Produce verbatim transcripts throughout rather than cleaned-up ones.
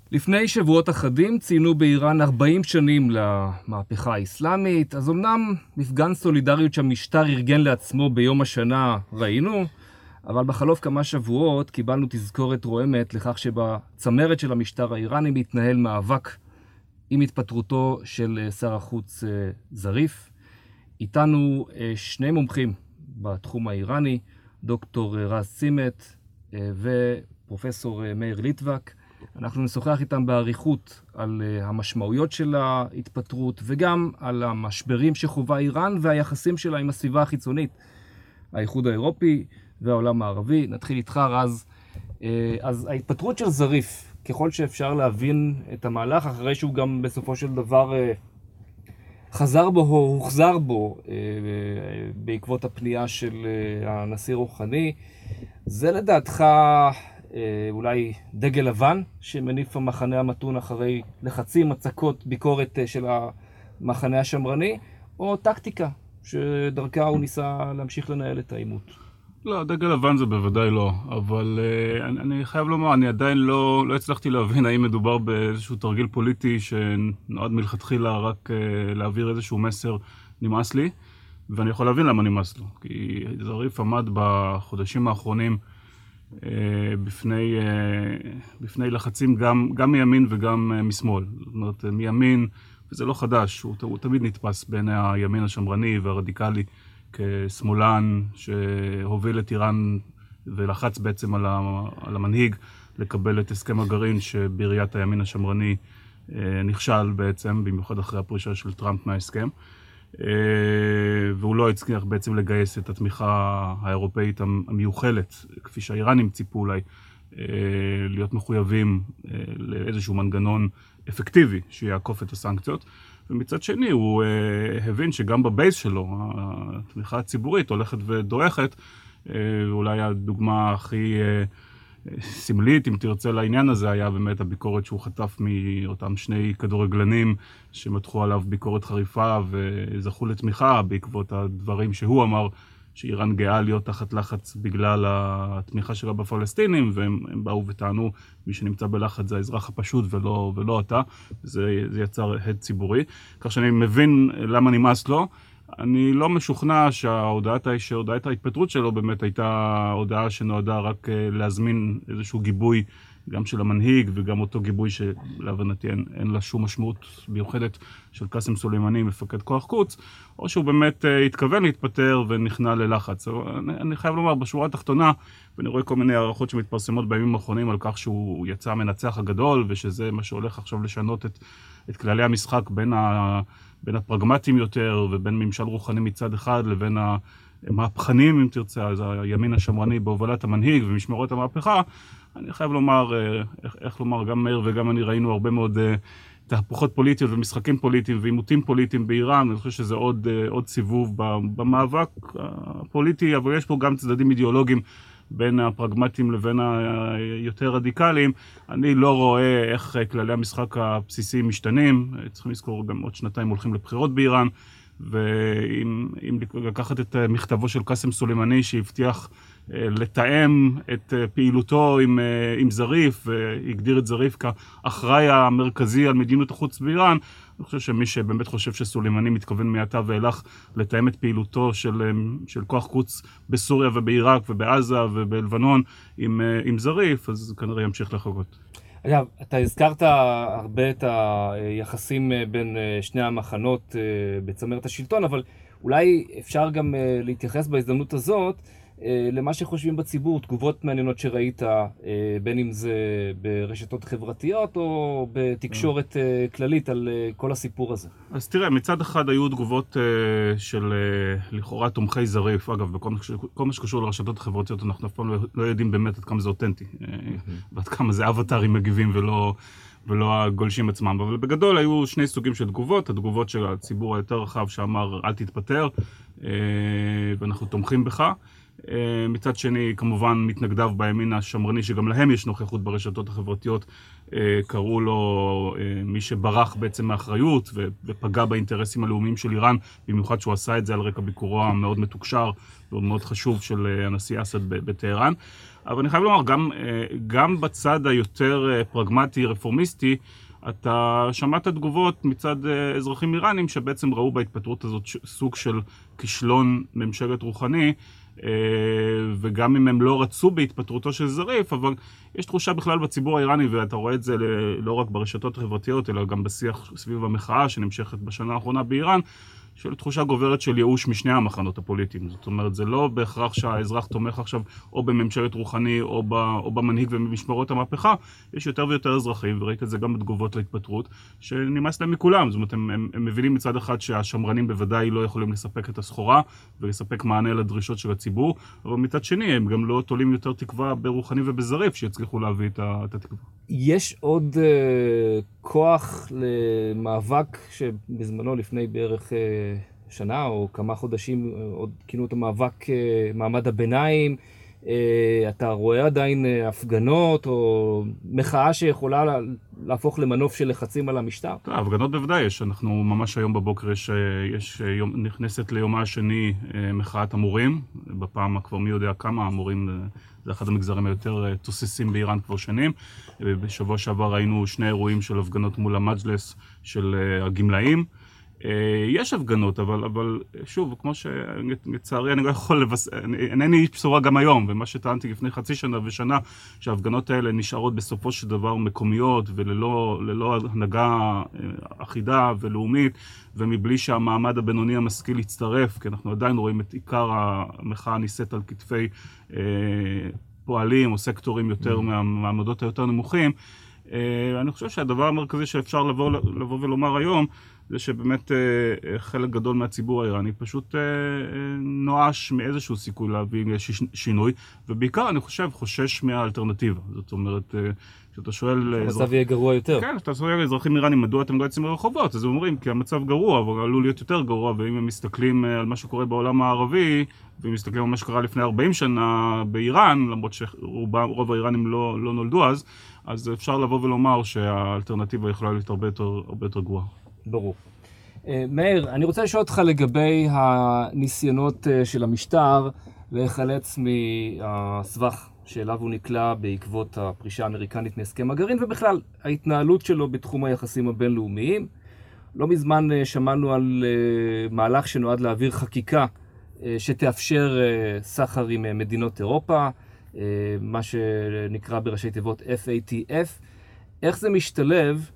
לפני שבועות אחדים ציינו באיראן ארבעים שנים למהפכה האסלאמית, אז אמנם מפגן סולידריות שהמשטר ארגן לעצמו ביום השנה ראינו, אבל בחלוף כמה שבועות קיבלנו תזכורת רועמת לכך שבצמרת של המשטר האיראני מתנהל מאבק עם התפטרותו של שר החוץ זריף. איתנו שני מומחים בתחום האיראני, דוקטור רז צימת ופרופסור מאיר ליטבק. אנחנו נשוחח איתם באריכות על המשמעויות של ההתפטרות וגם על המשברים שחווה איראן והיחסים שלה עם הסביבה החיצונית, האיחוד האירופי והעולם הערבי. נתחיל איתך, רז. אז ההתפטרות של זריף, ככל שאפשר להבין את המהלך, אחרי שהוא גם בסופו של דבר חזר בו או הוחזר בו בעקבות הפנייה של הנשיא רוחני, זה לדעתך אולי דגל לבן שמניף המחנה המתון אחרי לחצים, הצקות, ביקורת של המחנה השמרני, או טקטיקה שדרכה הוא ניסה להמשיך לנהל את העימות? לא, דגל לבן זה בוודאי לא, אבל uh, אני, אני חייב לומר, אני עדיין לא, לא הצלחתי להבין האם מדובר באיזשהו תרגיל פוליטי שנועד מלכתחילה רק uh, להעביר איזשהו מסר נמאס לי, ואני יכול להבין למה נמאס לו, כי זריף עמד בחודשים האחרונים uh, בפני, uh, בפני לחצים גם, גם מימין וגם uh, משמאל. זאת אומרת, מימין, וזה לא חדש, הוא, הוא תמיד נתפס בין הימין השמרני והרדיקלי, כשמאלן שהוביל את איראן ולחץ בעצם על המנהיג לקבל את הסכם הגרעין שבראיית הימין השמרני נכשל בעצם, במיוחד אחרי הפרישה של טראמפ מההסכם. והוא לא הצליח בעצם לגייס את התמיכה האירופאית המיוחלת, כפי שהאיראנים ציפו אולי, להיות מחויבים לאיזשהו מנגנון אפקטיבי שיעקוף את הסנקציות. ומצד שני הוא uh, הבין שגם בבייס שלו התמיכה הציבורית הולכת ודועכת. uh, אולי הדוגמה הכי uh, סמלית אם תרצה לעניין הזה היה באמת הביקורת שהוא חטף מאותם שני כדורגלנים שמתחו עליו ביקורת חריפה וזכו לתמיכה בעקבות הדברים שהוא אמר שאיראן גאה להיות תחת לחץ בגלל התמיכה שלה בפלסטינים, והם באו וטענו מי שנמצא בלחץ זה האזרח הפשוט ולא, ולא אתה. זה, זה יצר הד ציבורי. כך שאני מבין למה נמאס לו. אני לא משוכנע שההודעת, שהודעת ההתפטרות שלו באמת הייתה הודעה שנועדה רק להזמין איזשהו גיבוי גם של המנהיג וגם אותו גיבוי שלהבנתי אין, אין לה שום משמעות מיוחדת של קאסם סולימאני, מפקד כוח קודס, או שהוא באמת uh, התכוון להתפטר ונכנע ללחץ. אני, אני חייב לומר, בשורה התחתונה, ואני רואה כל מיני הערכות שמתפרסמות בימים האחרונים על כך שהוא יצא המנצח הגדול, ושזה מה שהולך עכשיו לשנות את, את כללי המשחק בין, ה, בין הפרגמטים יותר ובין ממשל רוחני מצד אחד לבין ה... מהפכנים, אם תרצה, אז הימין השמרני בהובלת המנהיג ומשמרות המהפכה. אני חייב לומר, איך, איך לומר, גם מאיר וגם אני ראינו הרבה מאוד תהפוכות פוליטיות ומשחקים פוליטיים ועימותים פוליטיים באיראן. אני חושב שזה עוד, עוד סיבוב במאבק הפוליטי, אבל יש פה גם צדדים אידיאולוגיים בין הפרגמטיים לבין היותר רדיקליים. אני לא רואה איך כללי המשחק הבסיסיים משתנים. צריכים לזכור גם עוד שנתיים הולכים לבחירות באיראן. ואם לקחת את מכתבו של קאסם סולימאני שהבטיח לתאם את פעילותו עם, עם זריף, והגדיר את זריף כאחראי המרכזי על מדיניות החוץ באיראן, אני חושב שמי שבאמת חושב שסולימאני מתכוון מעתה ואילך לתאם את פעילותו של, של כוח קודס בסוריה ובעיראק ובעזה ובלבנון עם, עם זריף, אז כנראה ימשיך לחכות. אגב, אתה הזכרת הרבה את היחסים בין שני המחנות בצמרת השלטון, אבל אולי אפשר גם להתייחס בהזדמנות הזאת למה שחושבים בציבור, תגובות מעניינות שראית, בין אם זה ברשתות חברתיות או בתקשורת כללית על כל הסיפור הזה. אז תראה, מצד אחד היו תגובות של לכאורה תומכי זריף, אגב, בכל מה שקשור לרשתות החברתיות אנחנו אף פעם לא יודעים באמת עד כמה זה אותנטי, ועד כמה זה אבטרים מגיבים ולא... ולא הגולשים עצמם, אבל בגדול היו שני סוגים של תגובות, התגובות של הציבור היותר רחב שאמר אל תתפטר, ואנחנו תומכים בך. מצד שני, כמובן מתנגדיו בימין השמרני, שגם להם יש נוכחות ברשתות החברתיות, קראו לו מי שברח בעצם מאחריות ופגע באינטרסים הלאומיים של איראן, במיוחד שהוא עשה את זה על רקע ביקורו המאוד מתוקשר ומאוד חשוב של הנשיא אסד בטהרן. אבל אני חייב לומר, גם, גם בצד היותר פרגמטי, רפורמיסטי, אתה שמעת תגובות מצד אזרחים איראנים שבעצם ראו בהתפטרות הזאת סוג של כישלון ממשלת רוחני, וגם אם הם לא רצו בהתפטרותו של זריף, אבל יש תחושה בכלל בציבור האיראני, ואתה רואה את זה לא רק ברשתות החברתיות, אלא גם בשיח סביב המחאה שנמשכת בשנה האחרונה באיראן, של תחושה גוברת של ייאוש משני המחנות הפוליטיים. זאת אומרת, זה לא בהכרח שהאזרח תומך עכשיו או בממשלת רוחני או, ב, או במנהיג ובמשמרות המהפכה. יש יותר ויותר אזרחים, וראית את זה גם בתגובות להתפטרות, שנמאס להם מכולם. זאת אומרת, הם, הם, הם מבינים מצד אחד שהשמרנים בוודאי לא יכולים לספק את הסחורה, ולספק מענה לדרישות של הציבור, אבל מצד שני, הם גם לא תולים יותר תקווה ברוחני ובזריף, שיצליחו להביא את, ה, את התקווה. יש עוד uh, כוח למאבק שבזמנו לפני בערך uh, שנה או כמה חודשים, עוד כינו את המאבק uh, מעמד הביניים. Uh, אתה רואה עדיין uh, הפגנות או מחאה שיכולה לה, להפוך למנוף של לחצים על המשטר? הפגנות בוודאי יש. אנחנו ממש היום בבוקר יש, יש יום, נכנסת ליומה השני uh, מחאת המורים. בפעם כבר מי יודע כמה המורים, זה אחד המגזרים היותר תוססים באיראן כבר שנים. בשבוע שעבר ראינו שני אירועים של הפגנות מול המג'לס של הגמלאים. יש הפגנות, אבל, אבל שוב, כמו שלצערי אני לא יכול לבס... אינני איש בשורה גם היום, ומה שטענתי לפני חצי שנה ושנה, שההפגנות האלה נשארות בסופו של דבר מקומיות, וללא ללא הנהגה אחידה ולאומית, ומבלי שהמעמד הבינוני המשכיל יצטרף, כי אנחנו עדיין רואים את עיקר המחאה נישאת על כתפי אה, פועלים או סקטורים יותר מהמעמדות היותר נמוכים. אה, אני חושב שהדבר המרכזי שאפשר לבוא, לבוא ולומר היום, זה שבאמת אה, חלק גדול מהציבור האיראני פשוט אה, נואש מאיזשהו סיכוי להביא שינוי, ובעיקר אני חושב חושש מהאלטרנטיבה. זאת אומרת, אה, שאתה שואל... המצב יהיה גרוע יותר. כן, אתה שואל לאזרחים איראנים, מדוע אתם לא יוצאים לרחובות? אז הם אומרים, כי המצב גרוע, אבל עלול להיות יותר גרוע, ואם הם מסתכלים על מה שקורה בעולם הערבי, ואם מסתכלים על מה שקרה לפני ארבעים שנה באיראן, למרות שרוב האיראנים לא, לא נולדו אז, אז אפשר לבוא ולומר שהאלטרנטיבה יכולה להיות הרבה יותר, הרבה יותר גרועה. ברור. מאיר, אני רוצה לשאול אותך לגבי הניסיונות של המשטר להיחלץ מהסבך שאליו הוא נקלע בעקבות הפרישה האמריקנית מהסכם הגרעין, ובכלל ההתנהלות שלו בתחום היחסים הבינלאומיים. לא מזמן שמענו על מהלך שנועד להעביר חקיקה שתאפשר סחר עם מדינות אירופה, מה שנקרא בראשי תיבות אף איי טי אף. איך זה משתלב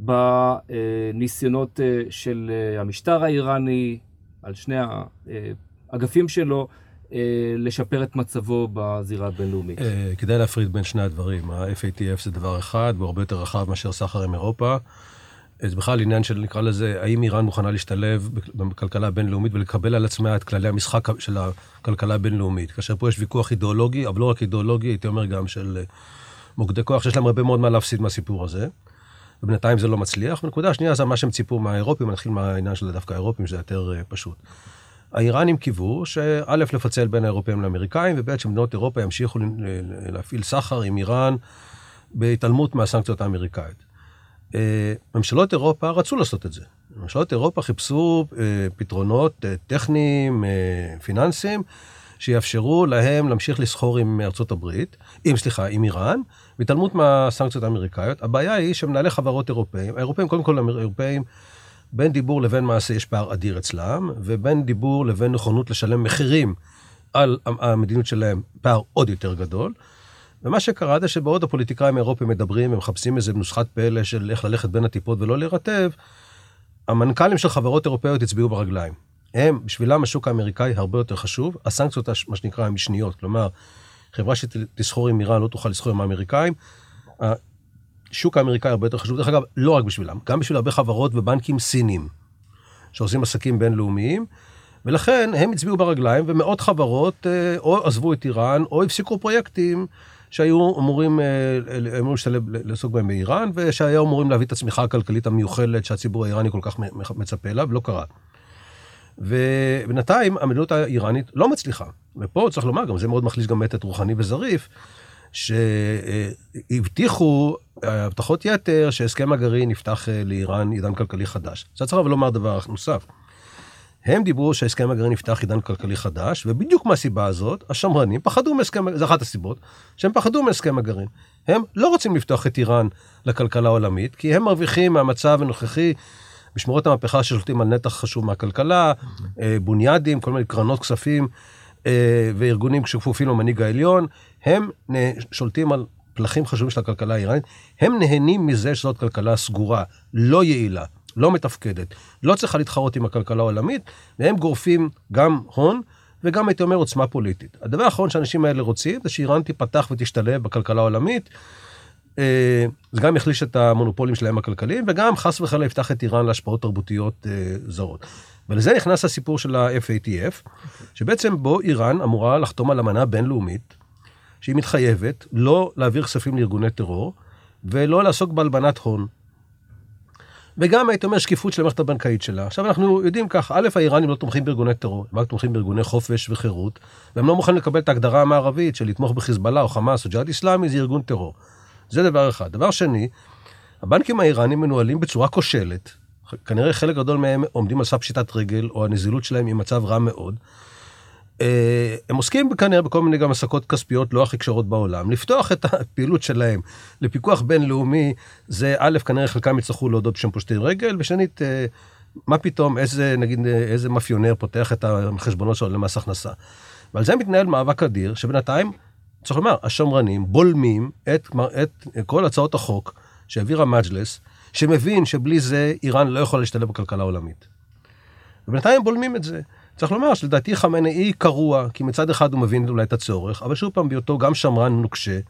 בניסיונות של המשטר האיראני, על שני האגפים שלו, לשפר את מצבו בזירה הבינלאומית? כדאי להפריד בין שני הדברים. ה-אף איי טי אף זה דבר אחד, והוא הרבה יותר רחב מאשר סחר עם אירופה. זה בכלל עניין של, נקרא לזה, האם איראן מוכנה להשתלב בכלכלה הבינלאומית ולקבל על עצמה את כללי המשחק של הכלכלה הבינלאומית. כאשר פה יש ויכוח אידיאולוגי, אבל לא רק אידיאולוגי, הייתי אומר גם של מוקדי כוח, שיש להם הרבה מאוד מה להפסיד מהסיפור הזה. ובינתיים זה לא מצליח. ונקודה השנייה זה מה שהם ציפו מהאירופים, נתחיל מהעניין של דווקא האירופים, שזה יותר פשוט. האיראנים קיוו שא' לפצל בין האירופאים לאמריקאים, וב' שמדינות אירופה ימשיכו להפעיל סחר עם איראן בהתעלמות מהסנקציות האמריקאיות. ממשלות אירופה רצו לעשות את זה. ממשלות אירופה חיפשו פתרונות טכניים, פיננסיים, שיאפשרו להם להמשיך לסחור עם ארצות הברית, עם, סליחה, עם איראן, בהתעלמות מהסנקציות האמריקאיות. הבעיה היא שמנהלי חברות אירופאים, האירופאים, קודם כל האירופאים, בין דיבור לבין מעשה יש פער אדיר אצלם, ובין דיבור לבין נכונות לשלם מחירים על המדיניות שלהם, פער עוד יותר גדול. ומה שקרה זה שבעוד הפוליטיקאים האירופאים מדברים, הם מחפשים איזה נוסחת פלא של איך ללכת בין הטיפות ולא להירטב, המנכ"לים של חברות אירופאיות הצביעו ברגליים. הם, בשבילם השוק האמריקאי הרבה יותר חשוב, הסנקציות, מה שנקרא, המשניות, כלומר, חברה שתסחור עם איראן לא תוכל לסחור עם האמריקאים, השוק האמריקאי הרבה יותר חשוב, דרך אגב, לא רק בשבילם, גם בשביל הרבה חברות ובנקים סינים, שעושים עסקים בינלאומיים, ולכן הם הצביעו ברגליים, ומאות חברות או עזבו את איראן, או הפסיקו פרויקטים שהיו אמורים, אמורים להשתלב לעסוק בהם באיראן, ושהיו אמורים להביא את הצמיחה הכלכלית המיוחלת שהציבור האיראני כל כך מצפה לה, ולא קרה. ובינתיים המדיניות האיראנית לא מצליחה. ופה צריך לומר, גם זה מאוד מחליש גם מתת רוחני וזריף, שהבטיחו הבטחות יתר שהסכם הגרעין יפתח לאיראן עידן כלכלי חדש. זה צריך אבל לומר דבר נוסף. הם דיברו שהסכם הגרעין יפתח עידן כלכלי חדש, ובדיוק מהסיבה הזאת, השמרנים פחדו מהסכם, זה אחת הסיבות, שהם פחדו מהסכם הגרעין. הם לא רוצים לפתוח את איראן לכלכלה העולמית, כי הם מרוויחים מהמצב הנוכחי, משמרות המהפכה ששולטים על נתח חשוב מהכלכלה, בוניידים, כל מיני קרנות כספים, וארגונים שכפופים למנהיג העליון, הם שולטים על פלחים חשובים של הכלכלה האיראנית, הם נהנים מזה שזאת כלכלה סגורה, לא יעילה, לא מתפקדת, לא צריכה להתחרות עם הכלכלה העולמית, והם גורפים גם הון, וגם הייתי אומר עוצמה פוליטית. הדבר האחרון שאנשים האלה רוצים, זה שאיראן תיפתח ותשתלב בכלכלה העולמית, זה גם יחליש את המונופולים שלהם הכלכליים, וגם חס וחלילה יפתח את איראן להשפעות תרבותיות זרות. ולזה נכנס הסיפור של ה-אף איי טי אף, שבעצם בו איראן אמורה לחתום על אמנה בינלאומית, שהיא מתחייבת לא להעביר כספים לארגוני טרור, ולא לעסוק בהלבנת הון. וגם הייתי אומר שקיפות של המערכת הבנקאית שלה. עכשיו אנחנו יודעים כך, א', האיראנים לא תומכים בארגוני טרור, הם רק תומכים בארגוני חופש וחירות, והם לא מוכנים לקבל את ההגדרה המערבית של לתמוך בחיזבאללה או חמאס או ג'יהאד אסלאמי, זה ארגון טרור. זה דבר אחד. דבר שני, הבנקים האיראנים מנוהלים בצורה כושלת, כנראה חלק גדול מהם עומדים על סף פשיטת רגל, או הנזילות שלהם היא מצב רע מאוד. הם עוסקים כנראה בכל מיני גם עסקות כספיות לא הכי קשרות בעולם. לפתוח את הפעילות שלהם לפיקוח בינלאומי, זה א', כנראה חלקם יצטרכו להודות בשם פושטי רגל, ושנית, מה פתאום, איזה, נגיד, איזה מאפיונר פותח את החשבונות שלו למס הכנסה. ועל זה מתנהל מאבק אדיר, שבינתיים, צריך לומר, השמרנים בולמים את, את כל הצעות החוק שהעביר המג'לס, שמבין שבלי זה איראן לא יכולה להשתלב בכלכלה העולמית. ובינתיים הם בולמים את זה. צריך לומר שלדעתי חמינאי קרוע, כי מצד אחד הוא מבין אולי את הצורך, אבל שוב פעם בהיותו גם שמרן נוקשה,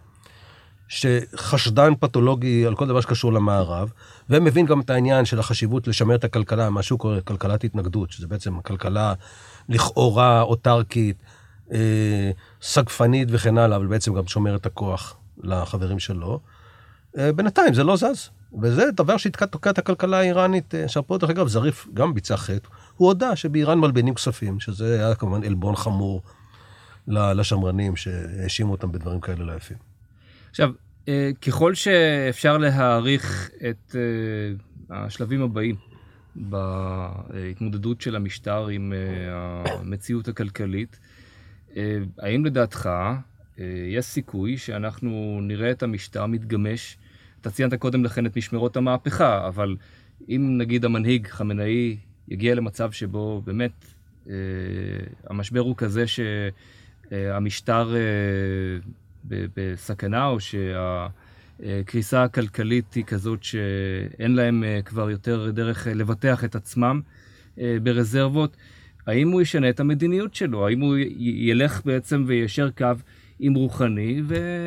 שחשדן פתולוגי על כל דבר שקשור למערב, ומבין גם את העניין של החשיבות לשמר את הכלכלה, מה שהוא קורא כלכלת התנגדות, שזה בעצם כלכלה לכאורה אוטרקית, אה, סגפנית וכן הלאה, אבל בעצם גם שומר את הכוח לחברים שלו. אה, בינתיים זה לא זז. וזה דבר שהתקע את הכלכלה האיראנית, שפה דרך אגב זריף גם ביצע חטא, הוא הודע שבאיראן מלבנים כספים, שזה היה כמובן אלבון חמור לשמרנים שהאשימו אותם בדברים כאלה לא יפים. עכשיו, ככל שאפשר להעריך את השלבים הבאים בהתמודדות של המשטר עם המציאות הכלכלית, האם לדעתך יש סיכוי שאנחנו נראה את המשטר מתגמש? אתה ציינת קודם לכן את משמרות המהפכה, אבל אם נגיד המנהיג חמינאי יגיע למצב שבו באמת אה, המשבר הוא כזה שהמשטר אה, ב- בסכנה, או שהקריסה הכלכלית היא כזאת שאין להם אה, כבר יותר דרך אה, לבטח את עצמם אה, ברזרבות, האם הוא ישנה את המדיניות שלו? האם הוא י- ילך בעצם וישר קו עם רוחני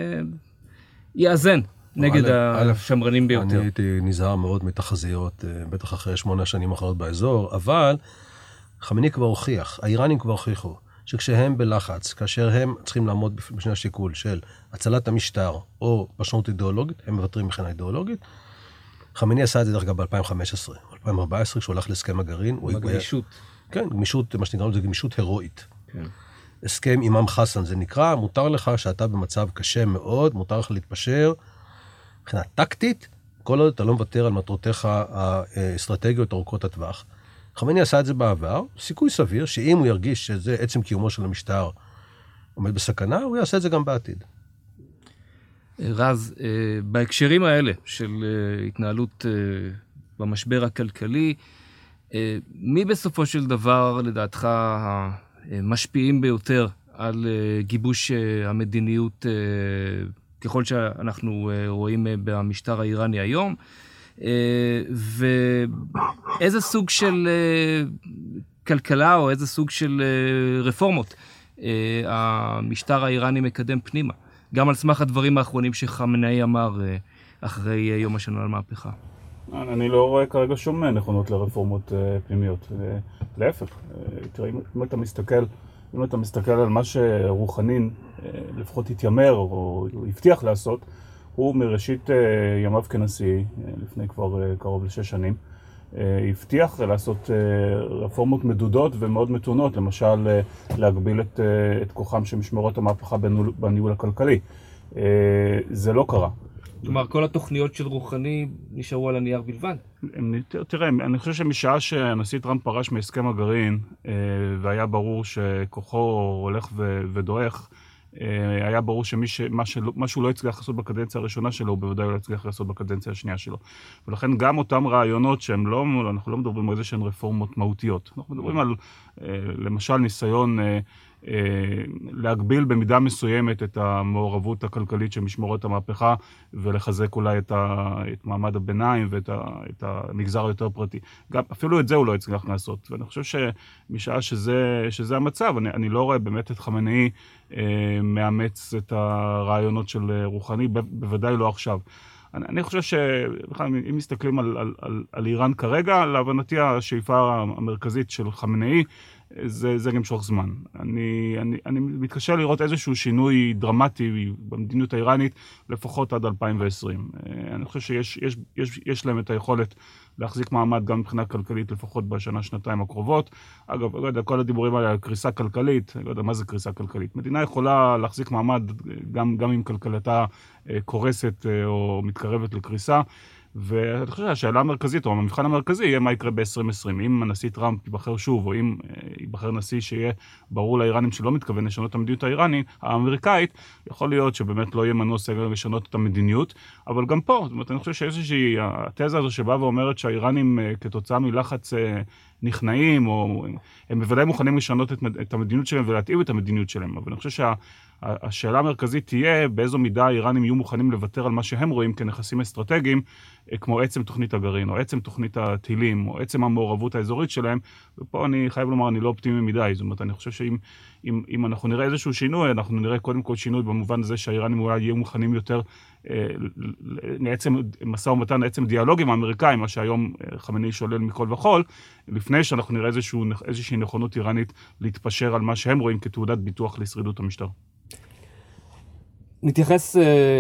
ויאזן? נגד השמרנים ביותר. אני הייתי נזהר מאוד מתחזיות, בטח אחרי שמונה שנים אחרות באזור, אבל חמינאי כבר הוכיח, האיראנים כבר הוכיחו, שכשהם בלחץ, כאשר הם צריכים לעמוד בשני השיקול של הצלת המשטר או פרשנות אידיאולוגית, הם מוותרים מבחינה אידיאולוגית. חמינאי עשה את זה דרך אגב ב-אלפיים וחמש עשרה, אלפיים וארבע עשרה, כשהוא הלך להסכם הגרעין. בגמישות. כן, גמישות, מה שנקרא, זה גמישות הירואית. כן. הסכם אימאם חסן, זה נקרא, מותר לך שאתה במצב קשה מאוד, מותר לך להתפשר, מבחינה טקטית, כל עוד אתה לא מוותר על מטרותיך האסטרטגיות ארוכות הטווח. חמינאי עשה את זה בעבר, סיכוי סביר שאם הוא ירגיש שזה עצם קיומו של המשטר עומד בסכנה, הוא יעשה את זה גם בעתיד. רז, בהקשרים האלה של התנהלות במשבר הכלכלי, מי בסופו של דבר לדעתך המשפיעים ביותר על גיבוש המדיניות ככל שאנחנו רואים במשטר האיראני היום, ואיזה סוג של כלכלה או איזה סוג של רפורמות המשטר האיראני מקדם פנימה, גם על סמך הדברים האחרונים שחמינאי אמר אחרי יום השנה למהפכה. אני לא רואה כרגע שום נכונות לרפורמות פנימיות, להפך. תראה, אם אתה מסתכל אם אתה מסתכל על מה שרוחנין לפחות התיימר או הבטיח לעשות, הוא מראשית ימיו כנשיא, לפני כבר קרוב לשש שנים, הבטיח לעשות רפורמות מדודות ומאוד מתונות, למשל להגביל את, את כוחם של משמרות המהפכה בניהול, בניהול הכלכלי. זה לא קרה. כלומר, כל התוכניות של רוחני נשארו על הנייר בלבד. תראה, אני חושב שמשעה שהנשיא טראמפ פרש מהסכם הגרעין, והיה ברור שכוחו הולך ודועך, היה ברור שמה שהוא לא הצליח לעשות בקדנציה הראשונה שלו, הוא בוודאי לא הצליח לעשות בקדנציה השנייה שלו. ולכן גם אותם רעיונות שהם לא, אנחנו לא מדברים על איזה שהן רפורמות מהותיות. אנחנו מדברים על, למשל, ניסיון להגביל במידה מסוימת את המעורבות הכלכלית של משמרות המהפכה, ולחזק אולי את, ה, את מעמד הביניים ואת ה, את המגזר היותר פרטי. גם, אפילו את זה הוא לא הצליח לעשות. ואני חושב שמשעה שזה, שזה המצב, אני, אני לא רואה באמת את חמינאי אה, מאמץ את הרעיונות של רוחני, ב, בוודאי לא עכשיו. אני, אני חושב שבכלל, אם מסתכלים על, על, על, על איראן כרגע, להבנתי השאיפה המרכזית של חמינאי, זה, זה גם שוך זמן. אני, אני, אני מתקשה לראות איזשהו שינוי דרמטי במדיניות האיראנית, לפחות עד אלפיים ועשרים. אני חושב שיש, יש, יש, יש להם את היכולת להחזיק מעמד גם מבחינה כלכלית, לפחות בשנה, שנתיים הקרובות. אגב, לא יודע, כל הדיבורים האלה על קריסה כלכלית, לא יודע מה זה קריסה כלכלית. מדינה יכולה להחזיק מעמד גם, גם אם כלכלתה קורסת או מתקרבת לקריסה, ואני חושב שהשאלה המרכזית, או המבחן המרכזי, יהיה מה יקרה ב-עשרים עשרים. אם הנשיא טראמפ ייבחר שוב, או אם ייבחר נשיא שיהיה ברור לאיראנים שלא מתכוון לשנות את המדיניות האיראנית, האמריקאית, יכול להיות שבאמת לא יהיה מנוס לשנות את המדיניות, אבל גם פה, זאת אומרת, אני חושב שאיזושהי, התזה הזו שבאה ואומרת שהאיראנים כתוצאה מלחץ נכנעים, או הם בוודאי מוכנים לשנות את המדיניות שלהם ולהתאים את המדיניות שלהם, אבל אני חושב שה... השאלה המרכזית תהיה באיזו מידה האיראנים יהיו מוכנים לוותר על מה שהם רואים כנכסים אסטרטגיים, כמו עצם תוכנית הגרעין, או עצם תוכנית הטילים, או עצם המעורבות האזורית שלהם, ופה אני חייב לומר, אני לא אופטימי מדי, זאת אומרת, אני חושב שאם אם, אם אנחנו נראה איזשהו שינוי, אנחנו נראה קודם כל שינוי במובן הזה שהאיראנים אולי יהיו מוכנים יותר אה, לעצם משא ומתן, לעצם דיאלוג עם האמריקאים, מה שהיום חמינאי שולל מכל וכל, לפני שאנחנו נראה איזשהו, איזושהי נכונות איראנית להתפשר על מה שהם רואים כתעודת ביטוח לשרידות המשטר. נתייחס uh,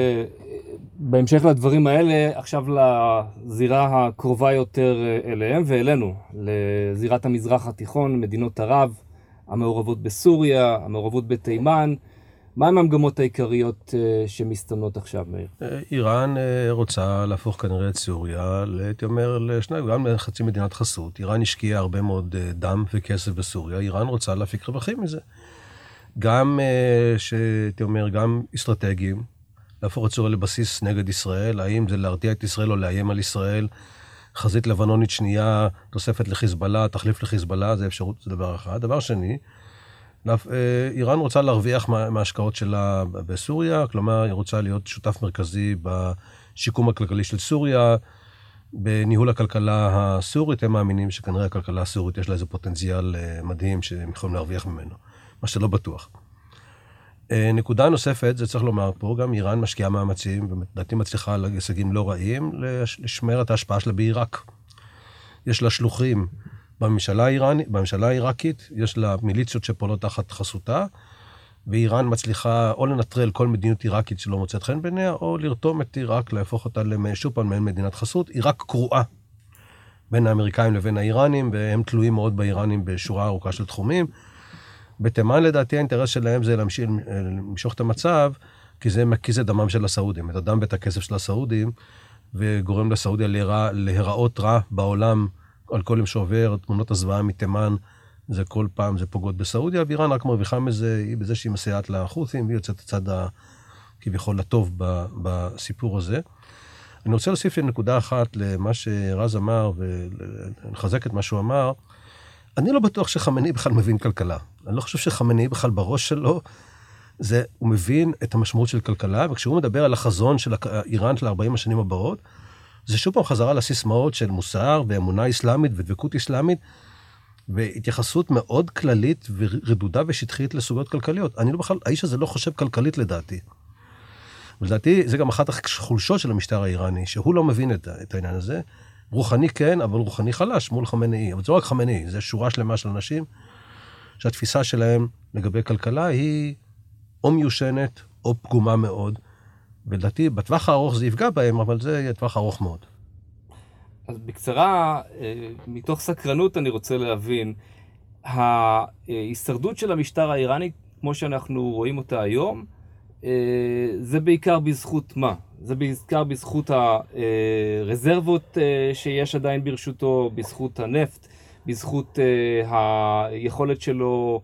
בהמשך לדברים האלה, עכשיו לזירה הקרובה יותר uh, אליהם ואלינו, לזירת המזרח התיכון, מדינות ערב, המעורבות בסוריה, המעורבות בתימן. מה הם המגמות העיקריות uh, שמסתמנות עכשיו, מאיר? איראן uh, רוצה להפוך כנראה את סוריה, הייתי אומר, לשניים, גם לחצי מדינת חסות. איראן השקיעה הרבה מאוד uh, דם וכסף בסוריה, איראן רוצה להפיק רווחים מזה. גם, שאתה אומר, גם אסטרטגיים, להפוך את סוריה לבסיס נגד ישראל, האם זה להרתיע את ישראל או לאיים על ישראל, חזית לבנונית שנייה, תוספת לחיזבאללה, תחליף לחיזבאללה, זה אפשרות, זה דבר אחד. דבר שני, איראן רוצה להרוויח מההשקעות שלה בסוריה, כלומר, היא רוצה להיות שותף מרכזי בשיקום הכלכלי של סוריה, בניהול הכלכלה הסורית, הם מאמינים שכנראה הכלכלה הסורית יש לה איזה פוטנציאל מדהים שהם יכולים להרוויח ממנו. מה שלא בטוח. נקודה נוספת, זה צריך לומר פה, גם איראן משקיעה מאמצים, ולדעתי מצליחה על הישגים לא רעים, לשמר את ההשפעה שלה בעיראק. יש לה שלוחים בממשלה האיראנית, בממשלה העיראקית, יש לה מיליציות שפועלות תחת חסותה, ואיראן מצליחה או לנטרל כל מדיניות עיראקית שלא מוצאת חן בעיניה, או לרתום את עיראק, להפוך אותה שוב פעם מעין מדינת חסות. עיראק קרועה בין האמריקאים לבין האיראנים, והם תלויים מאוד באיראנים בשורה ארוכה של תחומים. בתימן, לדעתי, האינטרס שלהם זה להמשיך, למשוך את המצב, כי זה מקיז את דמם של הסעודים, את הדם ואת הכסף של הסעודים, וגורם לסעודיה להירא, להיראות רע בעולם, על כל יום שעובר, תמונות הזוועה מתימן, זה כל פעם, זה פוגעות בסעודיה, ואיראן רק מרוויחה מזה, היא בזה שהיא מסייעת לחות'ים, והיא יוצאת הצד כביכול הטוב בסיפור הזה. אני רוצה להוסיף נקודה אחת למה שרז אמר, ולחזק את מה שהוא אמר, אני לא בטוח שחמינאי בכלל מבין כלכלה. אני לא חושב שחמינאי בכלל בראש שלו, זה, הוא מבין את המשמעות של כלכלה, וכשהוא מדבר על החזון של איראן של ארבעים השנים הבאות, זה שוב פעם חזרה לסיסמאות של מוסר ואמונה אסלאמית ודבקות אסלאמית, והתייחסות מאוד כללית ורדודה ושטחית לסוגיות כלכליות. אני לא בכלל, האיש הזה לא חושב כלכלית לדעתי. ולדעתי, זה גם אחת החולשות של המשטר האיראני, שהוא לא מבין את, את העניין הזה. רוחני כן, אבל רוחני חלש מול חמינאי. אבל זה לא רק חמינאי, זה שורה שלמה של אנשים, שהתפיסה שלהם לגבי כלכלה היא או מיושנת או פגומה מאוד. ולדעתי, בטווח הארוך זה יפגע בהם, אבל זה יהיה טווח ארוך מאוד. אז בקצרה, מתוך סקרנות אני רוצה להבין, ההישרדות של המשטר האיראני, כמו שאנחנו רואים אותה היום, זה בעיקר בזכות מה? זה בעיקר בזכות הרזרבות שיש עדיין ברשותו, בזכות הנפט, בזכות היכולת שלו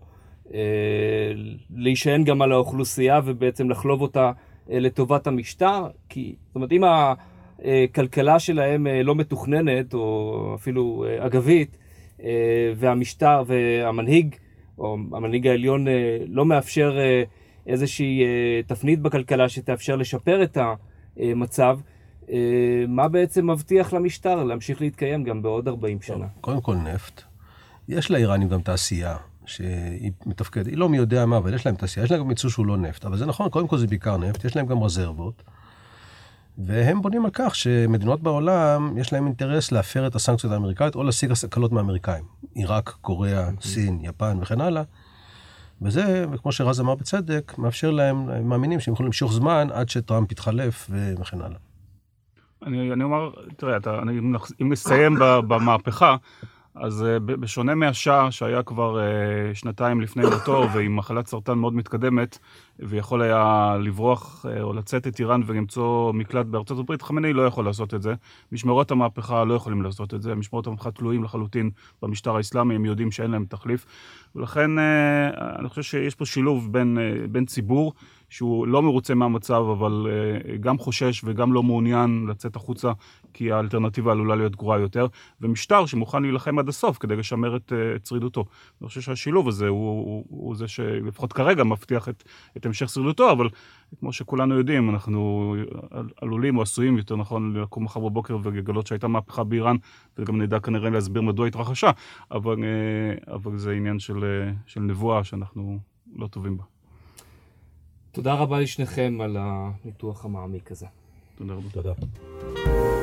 להישען גם על האוכלוסייה ובעצם לחלוב אותה לטובת המשטר. כי, זאת אומרת, אם הכלכלה שלהם לא מתוכננת או אפילו אגבית, והמשטר והמנהיג או המנהיג העליון לא מאפשר איזושהי תפנית בכלכלה שתאפשר לשפר את המצב, מה בעצם מבטיח למשטר להמשיך להתקיים גם בעוד ארבעים שנה? קודם כל נפט. יש לאיראנים גם תעשייה שהיא מתפקדת, היא לא מי יודע מה, אבל יש להם תעשייה, יש להם גם ייצוא שהוא לא נפט, אבל זה נכון, קודם כל זה בעיקר נפט, יש להם גם רזרבות, והם בונים על כך שמדינות בעולם יש להם אינטרס להפר את הסנקציות האמריקאיות או להשיג הקלות מהאמריקאים, עיראק, קוריאה, סין, יפן וכן הלאה. וזה, וכמו שרז אמר בצדק, מאפשר להם, הם מאמינים שהם יכולים למשוך זמן עד שטראמפ יתחלף וכן הלאה. אני, אני אומר, תראה, אתה, אני, אם נסיים במהפכה, אז בשונה מהשאה שהיה כבר שנתיים לפני מותו ועם מחלת סרטן מאוד מתקדמת ויכול היה לברוח או לצאת את איראן ולמצוא מקלט בארצות הברית, חמינאי לא יכול לעשות את זה. משמרות המהפכה לא יכולים לעשות את זה. משמרות המהפכה תלויים לחלוטין במשטר האסלאמי, הם יודעים שאין להם תחליף. ולכן אני חושב שיש פה שילוב בין, בין ציבור שהוא לא מרוצה מהמצב, אבל גם חושש וגם לא מעוניין לצאת החוצה, כי האלטרנטיבה עלולה להיות גרועה יותר, ומשטר שמוכן להילחם עד הסוף כדי לשמר את, את שרידותו. אני חושב שהשילוב הזה הוא, הוא, הוא זה שלפחות כרגע מבטיח את, את המשך שרידותו, אבל כמו שכולנו יודעים, אנחנו עלולים או עשויים יותר נכון לקום מחר בבוקר ולגלות שהייתה מהפכה באיראן, וגם נדע כנראה להסביר מדוע התרחשה, אבל, אבל זה עניין של, של נבואה שאנחנו לא טובים בה. תודה רבה לשניכם על הניתוח המעמיק הזה. תודה רבה. תודה.